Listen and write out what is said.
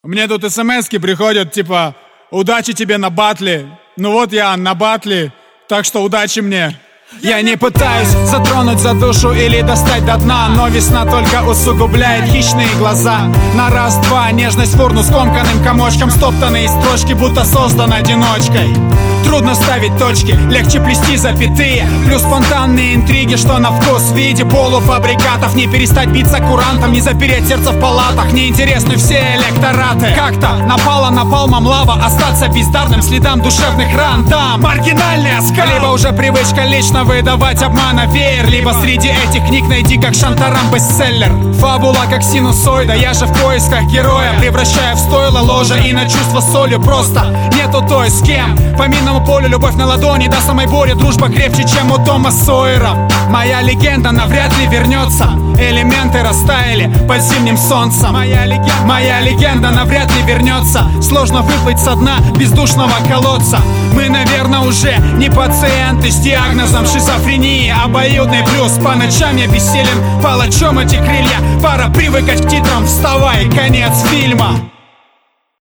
Мне тут смс-ки приходят, типа, удачи тебе на батле. Ну вот я на батле, так что удачи мне. Я не пытаюсь затронуть за душу или достать до дна, но весна только усугубляет хищные глаза. На раз-два нежность фурну скомканным комочком, стоптанные строчки будто создан одиночкой. Трудно ставить точки, легче плести запятые. Плюс спонтанные интриги, что на вкус в виде полуфабрикатов. Не перестать биться курантом, не запереть сердце в палатах. Неинтересны все электораты. Как-то напала напалмом лава, остаться бездарным следам душевных ран. Там маргинальный оскал. Либо уже привычка лично выдавать обмана веер, либо среди этих книг найди как Шантарам бестселлер. Фабула как синусоида, я же в поисках героя, превращая в стойло ложа и на чувство солью. Просто нету той, с кем по минному полю любовь на ладони, до самой боли дружба крепче, чем у Тома Сойера. Моя легенда навряд ли вернется, элементы растаяли под зимним солнцем. Моя легенда навряд ли вернется, сложно выплыть со дна бездушного колодца. Мы, наверное, уже не пациенты с диагнозом шизофрении. Обоюдный плюс, по ночам я бессилен палачом эти крылья. Пора привыкать к титрам, вставай, конец фильма.